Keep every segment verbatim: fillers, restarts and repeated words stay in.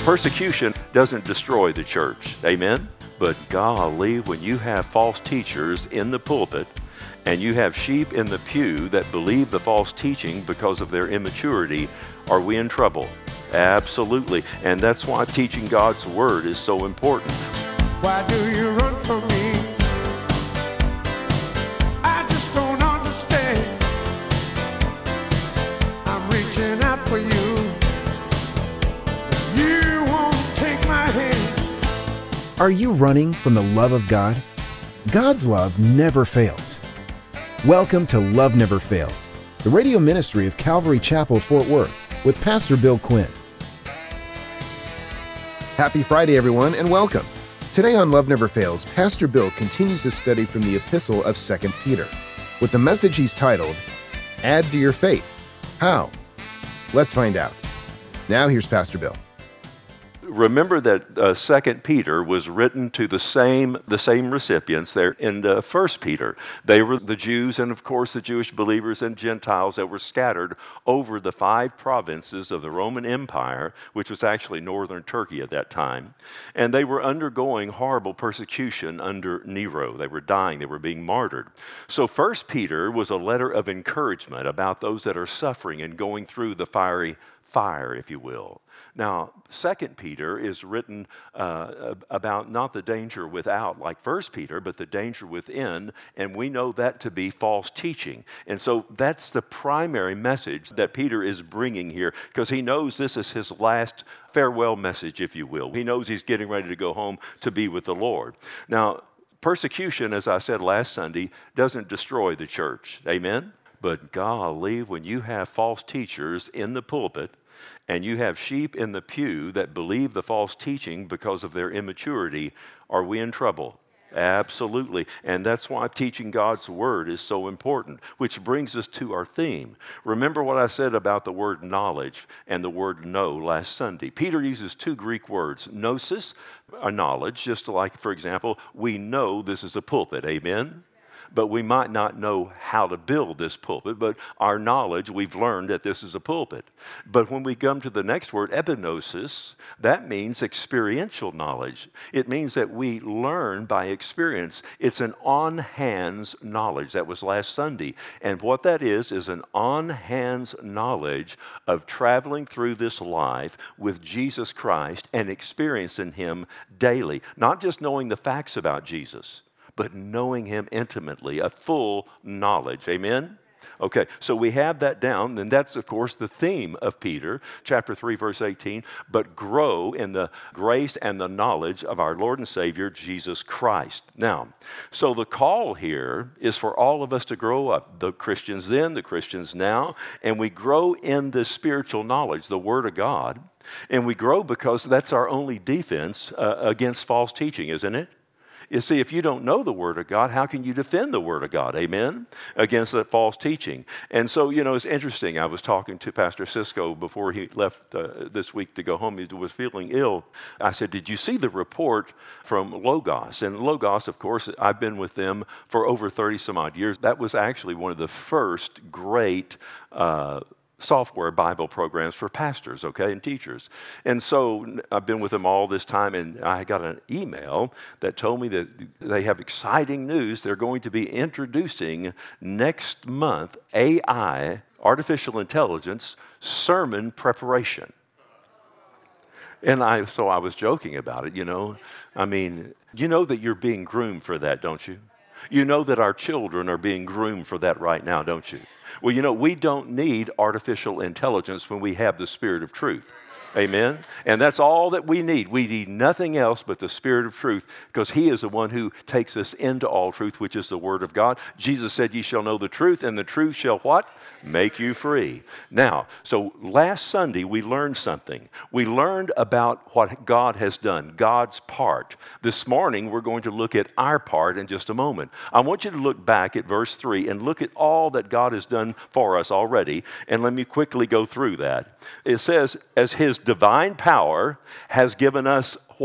Persecution doesn't destroy the church, amen? But golly, when you have false teachers in the pulpit and you have sheep in the pew that believe the false teaching because of their immaturity, are we in trouble? Absolutely. And that's why teaching God's word is so important. Why do you run from me? I just don't understand. I'm reaching out for you. You won't take my hand. Are you running from the love of God? God's love never fails. Welcome to Love Never Fails, the radio ministry of Calvary Chapel, Fort Worth, with Pastor Bill Quinn. Happy Friday, everyone, and welcome. Today on Love Never Fails, Pastor Bill continues his study from the epistle of Second Peter, with the message he's titled, Add to Your Faith. How? Let's find out. Now here's Pastor Bill. Remember that uh, Second Peter was written to the same the same recipients there in uh, First Peter. They were the Jews and, of course, the Jewish believers and Gentiles that were scattered over the five provinces of the Roman Empire, which was actually northern Turkey at that time. And they were undergoing horrible persecution under Nero. They were dying. They were being martyred. So First Peter was a letter of encouragement about those that are suffering and going through the fiery fire, if you will. Now, Second Peter is written uh, about not the danger without, like First Peter, but the danger within, and we know that to be false teaching. And so that's the primary message that Peter is bringing here, because he knows this is his last farewell message, if you will. He knows he's getting ready to go home to be with the Lord. Now, persecution, as I said last Sunday, doesn't destroy the church. Amen? But golly, when you have false teachers in the pulpit, and you have sheep in the pew that believe the false teaching because of their immaturity, are we in trouble? Absolutely. And that's why teaching God's word is so important, which brings us to our theme. Remember what I said about the word knowledge and the word know last Sunday. Peter uses two Greek words, gnosis, a knowledge, just like, for example, we know this is a pulpit, amen? But we might not know how to build this pulpit, but our knowledge, we've learned that this is a pulpit. But when we come to the next word, epignosis, that means experiential knowledge. It means that we learn by experience. It's an on-hands knowledge. That was last Sunday. And what that is, is an on-hands knowledge of traveling through this life with Jesus Christ and experiencing Him daily. Not just knowing the facts about Jesus, but knowing Him intimately, a full knowledge. Amen? Okay, so we have that down, and that's, of course, the theme of Peter, chapter three, verse eighteen, but grow in the grace and the knowledge of our Lord and Savior, Jesus Christ. Now, so the call here is for all of us to grow up, the Christians then, the Christians now, and we grow in the spiritual knowledge, the Word of God, and we grow because that's our only defense uh, against false teaching, isn't it? You see, if you don't know the Word of God, how can you defend the Word of God, amen, against that false teaching? And so, you know, it's interesting. I was talking to Pastor Cisco before he left uh, this week to go home. He was feeling ill. I said, did you see the report from Logos? And Logos, of course, I've been with them for over thirty some odd years. That was actually one of the first great uh software Bible programs for pastors, okay, and teachers. And so I've been with them all this time, and I got an email that told me that they have exciting news. They're going to be introducing next month A I, artificial intelligence, sermon preparation. And I, so I was joking about it, you know. I mean, you know that you're being groomed for that, don't you? You know that our children are being groomed for that right now, don't you? Well, you know, we don't need artificial intelligence when we have the Spirit of truth. Amen? And that's all that we need. We need nothing else but the Spirit of truth, because He is the one who takes us into all truth, which is the Word of God. Jesus said, ye shall know the truth, and the truth shall what? Make you free. Now, so last Sunday we learned something. We learned about what God has done, God's part. This morning we're going to look at our part in just a moment. I want you to look back at verse three and look at all that God has done for us already, and let me quickly go through that. It says, as His divine power has given us what?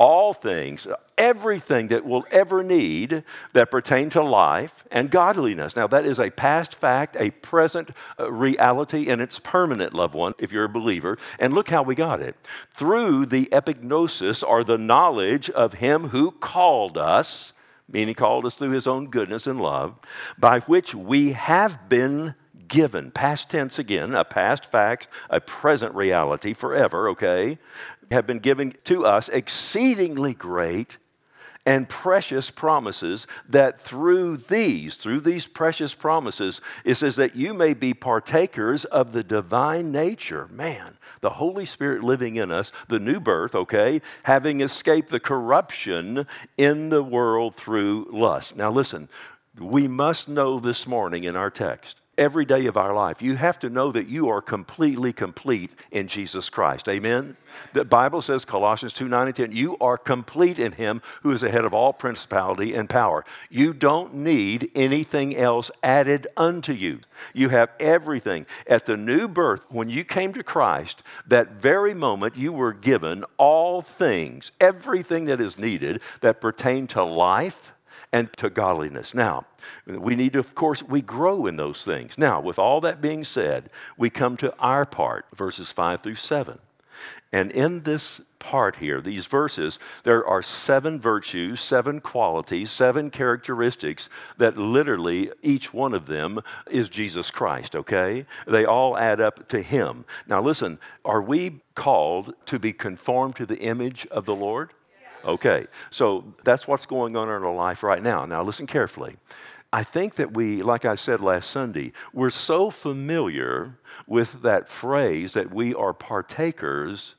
all things, everything that we'll ever need that pertain to life and godliness. Now, that is a past fact, a present uh, reality, and it's permanent, loved one, if you're a believer. And look how we got it. Through the epignosis, or the knowledge of him who called us, meaning he called us through his own goodness and love, by which we have been given, past tense again, a past fact, a present reality forever, okay, have been given to us exceedingly great and precious promises, that through these, through these precious promises, it says that you may be partakers of the divine nature. Man, the Holy Spirit living in us, the new birth, okay, having escaped the corruption in the world through lust. Now listen, we must know this morning in our text, every day of our life, you have to know that you are completely complete in Jesus Christ. Amen? The Bible says, Colossians two, nine and ten, you are complete in him who is the head of all principality and power. You don't need anything else added unto you. You have everything. At the new birth, when you came to Christ, that very moment you were given all things, everything that is needed that pertain to life and to godliness. Now, we need to, of course, we grow in those things. Now, with all that being said, we come to our part, verses five through seven. And in this part here, these verses, there are seven virtues, seven qualities, seven characteristics that literally each one of them is Jesus Christ, okay? They all add up to him. Now listen, are we called to be conformed to the image of the Lord? Okay, so that's what's going on in our life right now. Now listen carefully. I think that we, like I said last Sunday, we're so familiar with that phrase that we are partakers,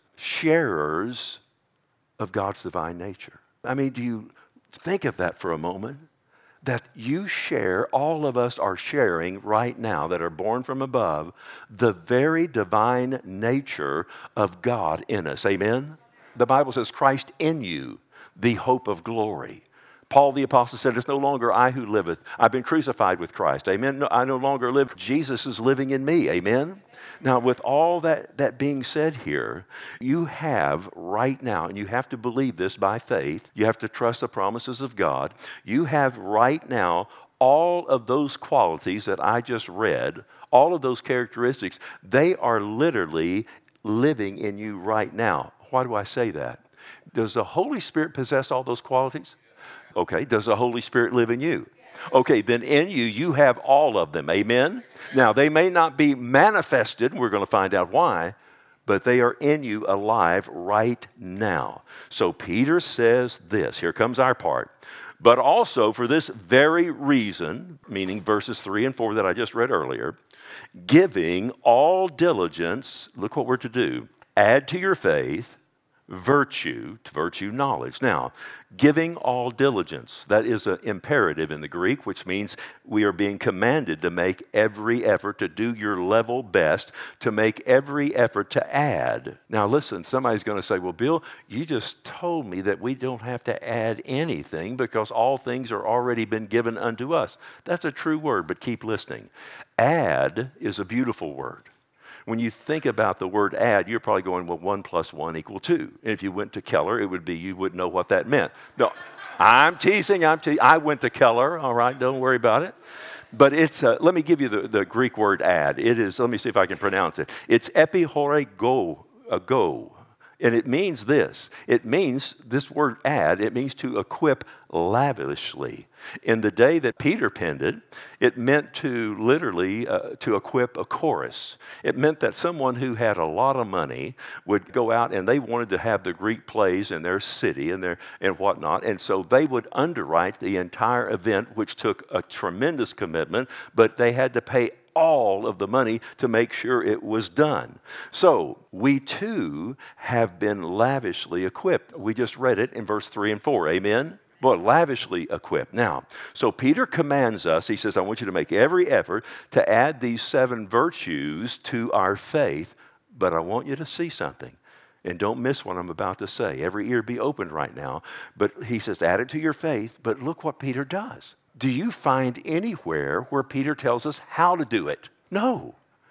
sharers of God's divine nature. I mean, do you think of that for a moment? That you share, all of us are sharing right now that are born from above, the very divine nature of God in us. Amen? The Bible says, Christ in you, the hope of glory. Paul the apostle said, it's no longer I who liveth. I've been crucified with Christ. Amen. No, I no longer live. Jesus is living in me. Amen. Now, with all that, that being said here, you have right now, and you have to believe this by faith, you have to trust the promises of God, you have right now all of those qualities that I just read, all of those characteristics, they are literally living in you right now. Why do I say that? Does the Holy Spirit possess all those qualities? Okay, does the Holy Spirit live in you? Okay, then in you, you have all of them. Amen? Now, they may not be manifested, and we're going to find out why, but they are in you alive right now. So Peter says this. Here comes our part. But also for this very reason, meaning verses three and four that I just read earlier, giving all diligence, look what we're to do, add to your faith virtue, to virtue knowledge. Now, giving all diligence, that is an imperative in the Greek, which means we are being commanded to make every effort, to do your level best, to make every effort to add. Now listen, somebody's going to say, well, Bill, you just told me that we don't have to add anything because all things are already been given unto us. That's a true word, but keep listening. Add is a beautiful word. When you think about the word add, you're probably going, well, one plus one equal two. And if you went to Keller, it would be, you wouldn't know what that meant. No, I'm teasing, I'm teasing. I went to Keller, all right, don't worry about it. But it's, uh, let me give you the, the Greek word add. It is, let me see if I can pronounce it. It's epihorego, a go. And it means this. It means, this word add, it means to equip lavishly. In the day that Peter penned it, it meant to literally uh, to equip a chorus. It meant that someone who had a lot of money would go out and they wanted to have the Greek plays in their city and their and whatnot. And so they would underwrite the entire event, which took a tremendous commitment, but they had to pay all of the money to make sure it was done. So we too have been lavishly equipped. We just read it in verse three and four. Amen? Boy, lavishly equipped. Now, so Peter commands us, he says, I want you to make every effort to add these seven virtues to our faith, but I want you to see something. And don't miss what I'm about to say. Every ear be opened right now. But he says, add it to your faith, but look what Peter does. Do you find anywhere where Peter tells us how to do it? No.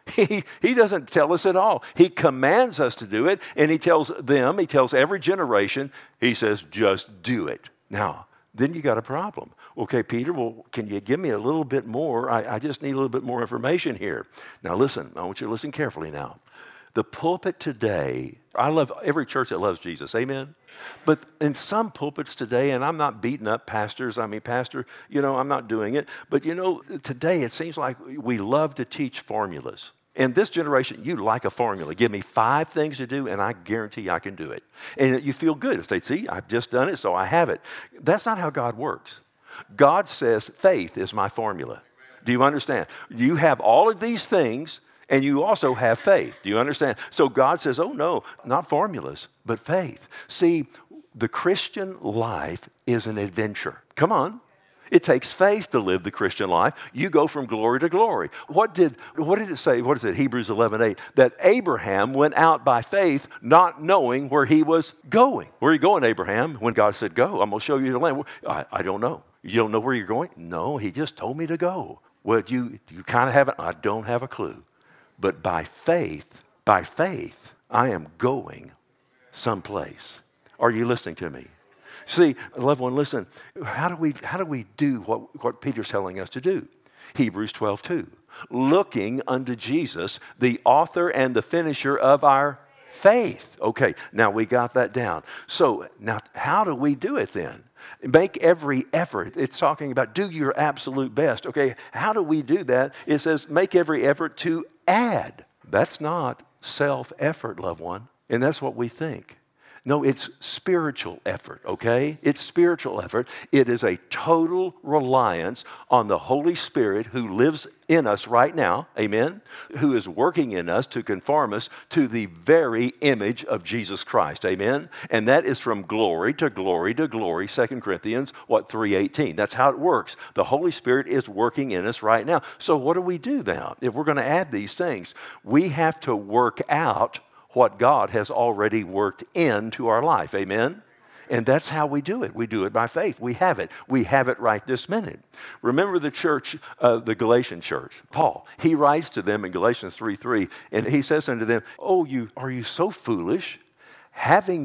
He, he doesn't tell us at all. He commands us to do it, and he tells them, he tells every generation, he says, just do it. Now, then you got a problem. Okay, Peter, well, can you give me a little bit more? I, I just need a little bit more information here. Now, listen, I want you to listen carefully now. The pulpit today, I love every church that loves Jesus, amen? But in some pulpits today, and I'm not beating up pastors, I mean, pastor, you know, I'm not doing it. But, you know, today it seems like we love to teach formulas. In this generation, you like a formula. Give me five things to do, and I guarantee I can do it. And you feel good. Say, see, I've just done it, so I have it. That's not how God works. God says faith is my formula. Do you understand? You have all of these things, and you also have faith. Do you understand? So God says, oh no, not formulas, but faith. See, the Christian life is an adventure. Come on. It takes faith to live the Christian life. You go from glory to glory. What did, what did it say? What is it? Hebrews eleven eight. That Abraham went out by faith, not knowing where he was going. Where are you going, Abraham? When God said, go, I'm going to show you the land. I, I don't know. You don't know where you're going? No, he just told me to go. Well, you, you kind of haven't. I don't have a clue. But by faith, by faith, I am going someplace. Are you listening to me? See, loved one, listen, how do we how do we do what, what Peter's telling us to do? Hebrews twelve two. Looking unto Jesus, the author and the finisher of our faith. Okay, now we got that down. So now how do we do it then? Make every effort. It's talking about do your absolute best. Okay, how do we do that? It says make every effort to add. That's not self-effort, loved one. And that's what we think. No, it's spiritual effort, okay? It's spiritual effort. It is a total reliance on the Holy Spirit who lives in us right now, amen? Who is working in us to conform us to the very image of Jesus Christ, amen? And that is from glory to glory to glory, Second Corinthians, what, three eighteen. That's how it works. The Holy Spirit is working in us right now. So what do we do now? If we're going to add these things, we have to work out what God has already worked into our life. Amen? And that's how we do it. We do it by faith. We have it. We have it right this minute. Remember the church, uh, the Galatian church, Paul. He writes to them in Galatians three three, and he says unto them, oh, you are you so foolish? Having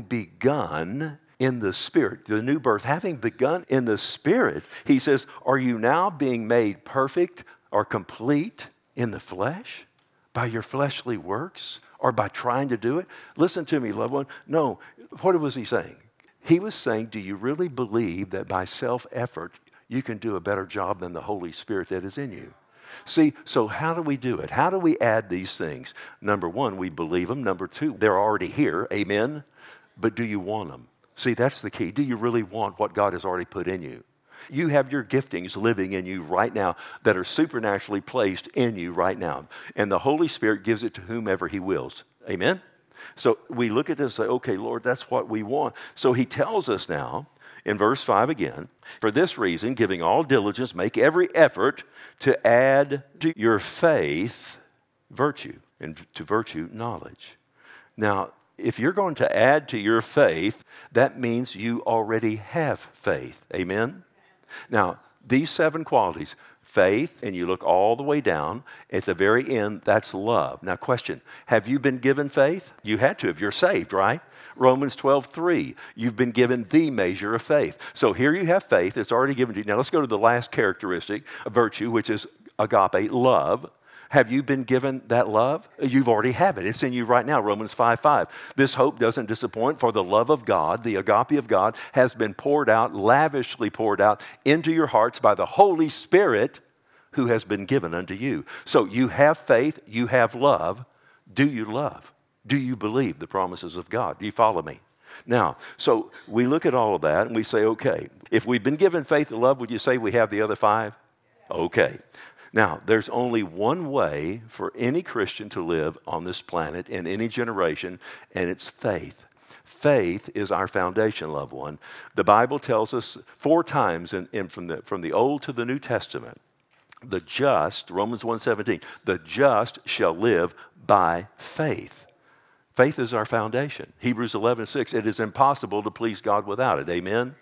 begun in the Spirit, the new birth, having begun in the Spirit, he says, are you now being made perfect or complete in the flesh by your fleshly works? Or by trying to do it? Listen to me, loved one. No, what was he saying? He was saying, do you really believe that by self-effort you can do a better job than the Holy Spirit that is in you? See, so how do we do it? How do we add these things? Number one, we believe them. Number two, they're already here. Amen? But do you want them? See, that's the key. Do you really want what God has already put in you? You have your giftings living in you right now that are supernaturally placed in you right now. And the Holy Spirit gives it to whomever he wills. Amen? So we look at this and say, okay, Lord, that's what we want. So he tells us now in verse five again, for this reason, giving all diligence, make every effort to add to your faith virtue, and to virtue knowledge. Now, if you're going to add to your faith, that means you already have faith. Amen? Now, these seven qualities, faith, and you look all the way down, at the very end, that's love. Now, question, have you been given faith? You had to if you're saved, right? Romans twelve three, you've been given the measure of faith. So here you have faith, it's already given to you. Now, let's go to the last characteristic, a virtue, which is agape, love. Have you been given that love? You've already have it. It's in you right now, Romans five five. This hope doesn't disappoint, for the love of God, the agape of God, has been poured out, lavishly poured out into your hearts by the Holy Spirit who has been given unto you. So you have faith, you have love. Do you love? Do you believe the promises of God? Do you follow me? Now, so we look at all of that and we say, okay, if we've been given faith and love, would you say we have the other five? Okay. Now, there's only one way for any Christian to live on this planet in any generation, and it's faith. Faith is our foundation, loved one. The Bible tells us four times in, in, from, the, from the Old to the New Testament, the just, Romans one seventeen, the just shall live by faith. Faith is our foundation. Hebrews eleven six, it is impossible to please God without it. Amen?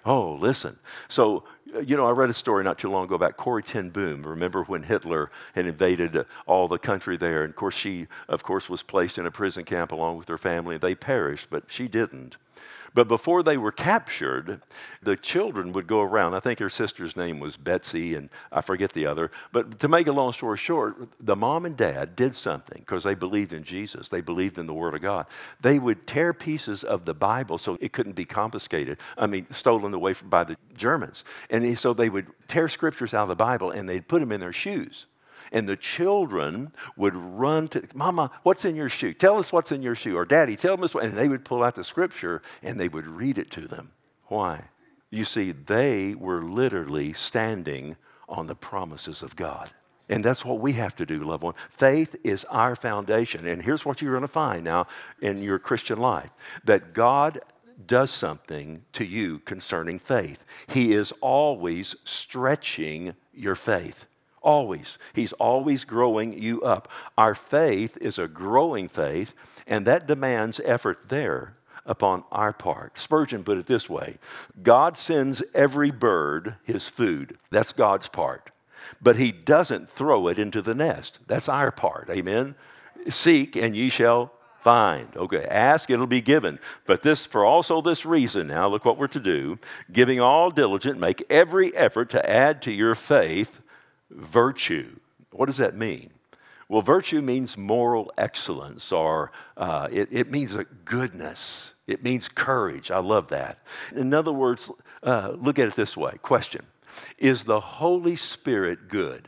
Oh, listen. So, uh, you know, I read a story not too long ago about Corrie ten Boom. Remember when Hitler had invaded uh, all the country there? And of course, she, of course, was placed in a prison camp along with her family. They perished, but she didn't. But before they were captured, the children would go around. I think her sister's name was Betsy, and I forget the other. But to make a long story short, the mom and dad did something because they believed in Jesus. They believed in the Word of God. They would tear pieces of the Bible so it couldn't be confiscated. I mean, stolen away from, by the Germans. And so they would tear scriptures out of the Bible, and they'd put them in their shoes. And the children would run to, Mama, what's in your shoe? Tell us what's in your shoe. Or Daddy, tell us what. And they would pull out the scripture and they would read it to them. Why? You see, they were literally standing on the promises of God. And that's what we have to do, loved one. Faith is our foundation. And here's what you're going to find now in your Christian life. That God does something to you concerning faith. He is always stretching your faith. Always. He's always growing you up. Our faith is a growing faith, and that demands effort there upon our part. Spurgeon put it this way: God sends every bird his food. That's God's part. But he doesn't throw it into the nest. That's our part. Amen? Seek, and ye shall find. Okay, ask, it'll be given. But this, for also this reason, now look what we're to do: giving all diligence, make every effort to add to your faith virtue. What does that mean? Well, virtue means moral excellence, or uh, it, it means a goodness. It means courage. I love that. In other words, uh, look at it this way. Question: is the Holy Spirit good?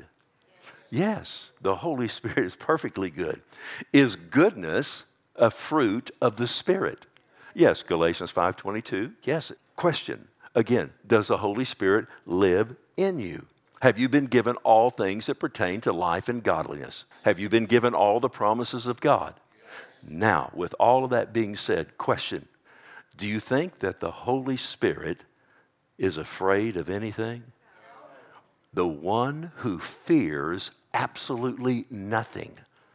Yes, the Holy Spirit is perfectly good. Is goodness a fruit of the Spirit? Yes, Galatians five twenty-two. Yes. Question again: does the Holy Spirit live in you? Have you been given all things that pertain to life and godliness? Have you been given all the promises of God? Now, with all of that being said, question: do you think that the Holy Spirit is afraid of anything? The one who fears absolutely nothing,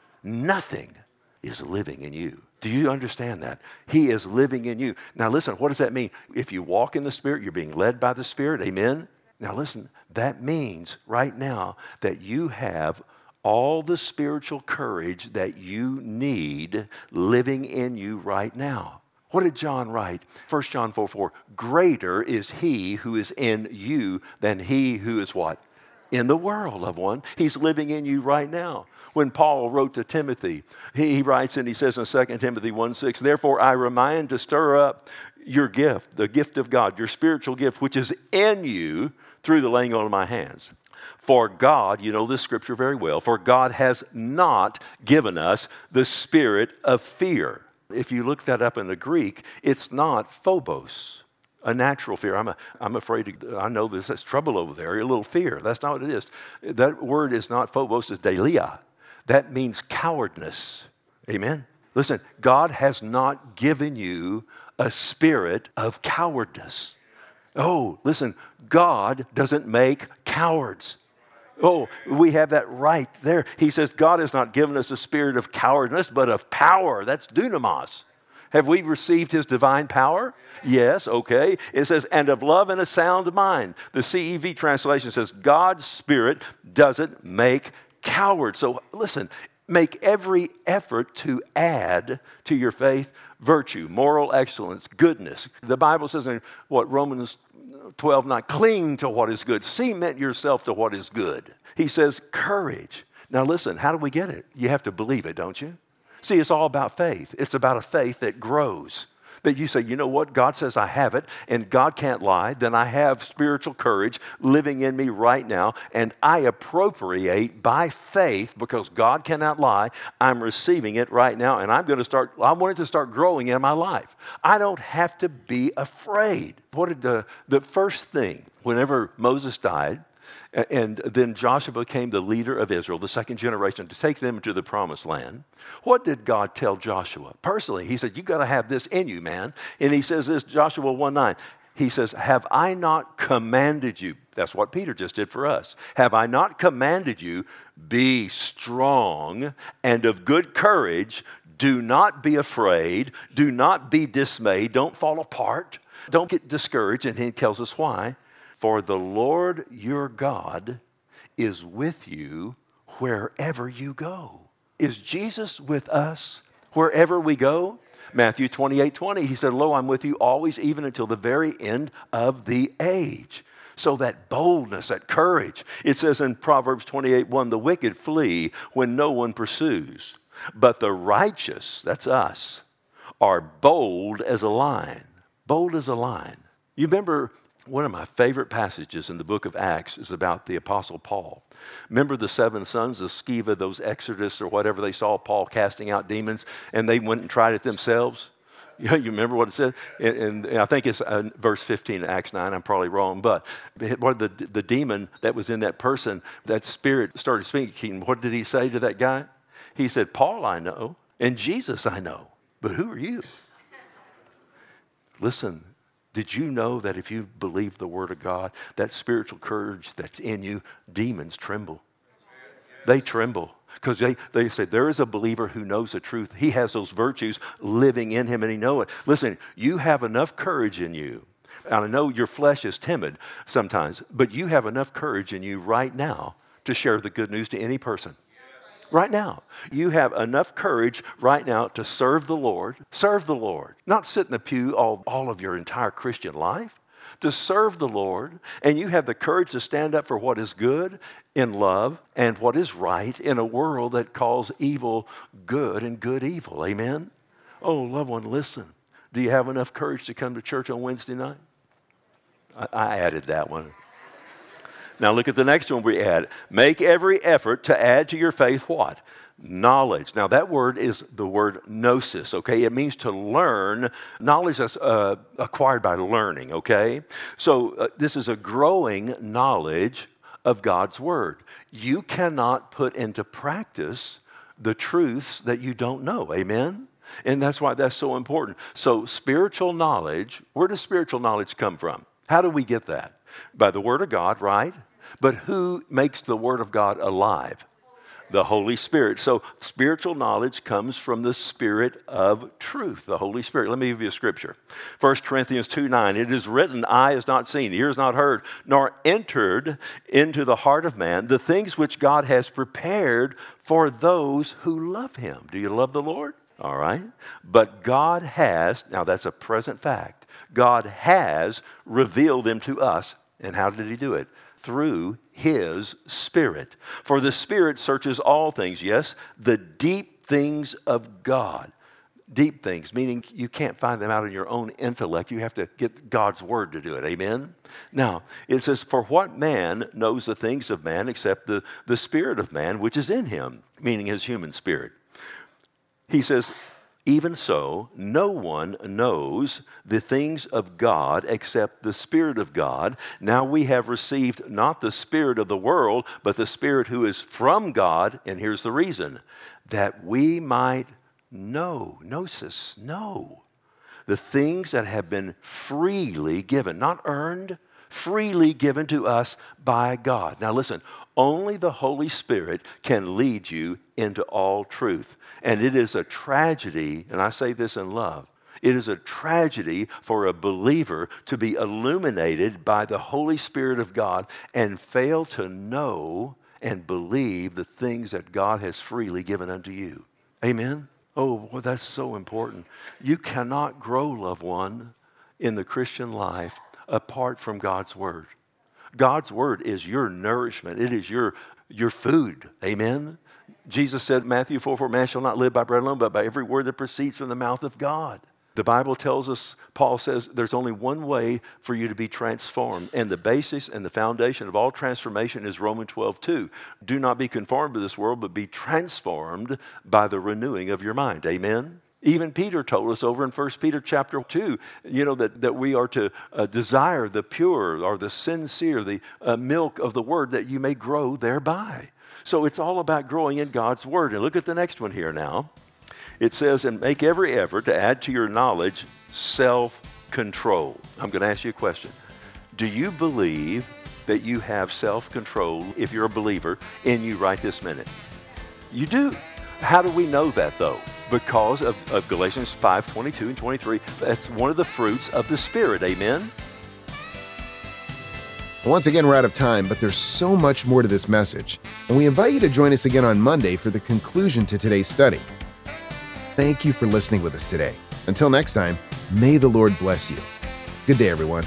nothing is living in you. Do you understand that? He is living in you. Now listen, what does that mean? If you walk in the Spirit, you're being led by the Spirit. Amen? Now listen, that means right now that you have all the spiritual courage that you need living in you right now. What did John write? First John four four, greater is he who is in you than he who is what? In the world, loved one. He's living in you right now. When Paul wrote to Timothy, he, he writes and he says in Second Timothy one six, therefore I remind to stir up your gift, the gift of God, your spiritual gift, which is in you through the laying on of my hands. For God, you know this scripture very well, for God has not given us the spirit of fear. If you look that up in the Greek, it's not phobos, a natural fear. I'm, a, I'm afraid, to, I know this, there's trouble over there, a little fear. That's not what it is. That word is not phobos, it's delia. That means cowardness. Amen? Listen, God has not given you a spirit of cowardice. Oh, listen, God doesn't make cowards. Oh, we have that right there. He says God has not given us a spirit of cowardice, but of power. That's dunamis. Have we received his divine power? Yes, okay. It says, and of love and a sound mind. The C E V translation says, God's Spirit doesn't make cowards. So listen, make every effort to add to your faith virtue, moral excellence, goodness. The Bible says in what, Romans twelve nine, cling to what is good. Cement yourself to what is good. He says courage. Now listen, how do we get it? You have to believe it, don't you? See, it's all about faith. It's about a faith that grows. That you say, you know what? God says I have it, and God can't lie. Then I have spiritual courage living in me right now, and I appropriate by faith because God cannot lie. I'm receiving it right now, and I'm going to start, I want it to start growing in my life. I don't have to be afraid. What did the, the first thing, whenever Moses died, and then Joshua became the leader of Israel, the second generation, to take them to the promised land. What did God tell Joshua? Personally, he said, you got to have this in you, man. And he says this, Joshua one nine. He says, have I not commanded you? That's what Peter just did for us. Have I not commanded you, be strong and of good courage, Do not be afraid. Do not be dismayed. Don't fall apart. Don't get discouraged. And he tells us why. For the Lord your God is with you wherever you go. Is Jesus with us wherever we go? Matthew twenty-eight twenty, he said, lo, I'm with you always, even until the very end of the age. So that boldness, that courage. It says in Proverbs twenty-eight one, the wicked flee when no one pursues, but the righteous, that's us, are bold as a lion. Bold as a lion. You remember one of my favorite passages in the book of Acts is about the Apostle Paul. Remember the seven sons of Sceva, those exorcists or whatever, they saw Paul casting out demons and they went and tried it themselves? You remember what it said? And, and I think it's uh, verse fifteen in Acts nine. I'm probably wrong. But what the, the demon that was in that person, that spirit started speaking. What did he say to that guy? He said, Paul I know, and Jesus I know. But who are you? Listen, did you know that if you believe the word of God, that spiritual courage that's in you, demons tremble? They tremble. Because they, they say, there is a believer who knows the truth. He has those virtues living in him and he knows it. Listen, you have enough courage in you. And I know your flesh is timid sometimes, but you have enough courage in you right now to share the good news to any person. Right now. You have enough courage right now to serve the Lord. Serve the Lord. Not sit in the pew all, all of your entire Christian life. To serve the Lord, and you have the courage to stand up for what is good in love and what is right in a world that calls evil good and good evil. Amen? Oh, loved one, listen. Do you have enough courage to come to church on Wednesday night? I, I added that one. Now look at the next one we add. Make every effort to add to your faith what? Knowledge. Now that word is the word gnosis, okay? It means to learn. Knowledge that's uh, acquired by learning, okay? So uh, this is a growing knowledge of God's word. You cannot put into practice the truths that you don't know, amen? And that's why that's so important. So spiritual knowledge, where does spiritual knowledge come from? How do we get that? By the word of God, right? But who makes the word of God alive? The Holy Spirit. So spiritual knowledge comes from the Spirit of truth, the Holy Spirit. Let me give you a scripture. First Corinthians two nine, it is written, eye has not seen, ear has not heard, nor entered into the heart of man the things which God has prepared for those who love him. Do you love the Lord? All right. But God has, now that's a present fact, God has revealed them to us. And how did he do it? Through his Spirit. For the Spirit searches all things, yes, the deep things of God. Deep things, meaning you can't find them out in your own intellect. You have to get God's word to do it. Amen? Now, it says, for what man knows the things of man except the, the spirit of man which is in him, meaning his human spirit. He says, even so, no one knows the things of God except the Spirit of God. Now we have received not the spirit of the world, but the Spirit who is from God. And here's the reason, that we might know, gnosis, know, the things that have been freely given, not earned, freely given to us by God. Now listen, only the Holy Spirit can lead you into all truth. And it is a tragedy, and I say this in love, it is a tragedy for a believer to be illuminated by the Holy Spirit of God and fail to know and believe the things that God has freely given unto you. Amen? Oh, well, that's so important. You cannot grow, loved one, in the Christian life apart from God's word. God's word is your nourishment. It is your, your food. Amen? Jesus said, Matthew four four, man shall not live by bread alone, but by every word that proceeds from the mouth of God. The Bible tells us, Paul says, there's only one way for you to be transformed. And the basis and the foundation of all transformation is Romans twelve two. Do not be conformed to this world, but be transformed by the renewing of your mind. Amen? Even Peter told us over in First Peter chapter two, you know, that, that we are to uh, desire the pure or the sincere, the uh, milk of the word, that you may grow thereby. So it's all about growing in God's word. And look at the next one here now. It says, and make every effort to add to your knowledge self-control. I'm going to ask you a question. Do you believe that you have self-control, if you're a believer, in you right this minute? You do. How do we know that, though? because of, of Galatians five twenty-two and twenty-three. That's one of the fruits of the Spirit. Amen? Once again, we're out of time, but there's so much more to this message, and we invite you to join us again on Monday for the conclusion to today's study. Thank you for listening with us today. Until next time, may the Lord bless you. Good day, everyone.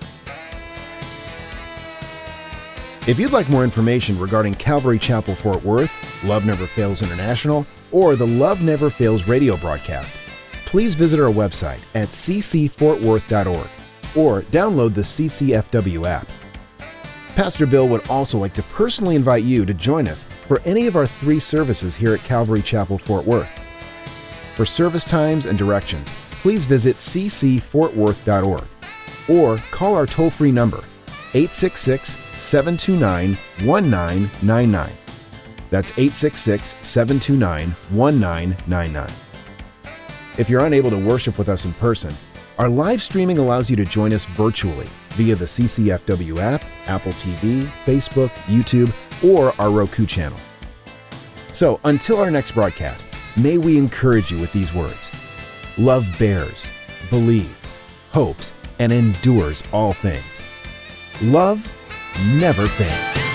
If you'd like more information regarding Calvary Chapel Fort Worth, Love Never Fails International, or the Love Never Fails radio broadcast, please visit our website at c c fort worth dot org or download the C C F W app. Pastor Bill would also like to personally invite you to join us for any of our three services here at Calvary Chapel Fort Worth. For service times and directions, please visit c c fort worth dot org or call our toll-free number eight six six, seven two nine, one nine nine nine. That's eight six six, seven two nine, one nine nine nine. If you're unable to worship with us in person, our live streaming allows you to join us virtually via the C C F W app, Apple T V, Facebook, YouTube, or our Roku channel. So until our next broadcast, may we encourage you with these words. Love bears, believes, hopes, and endures all things. Love never fails.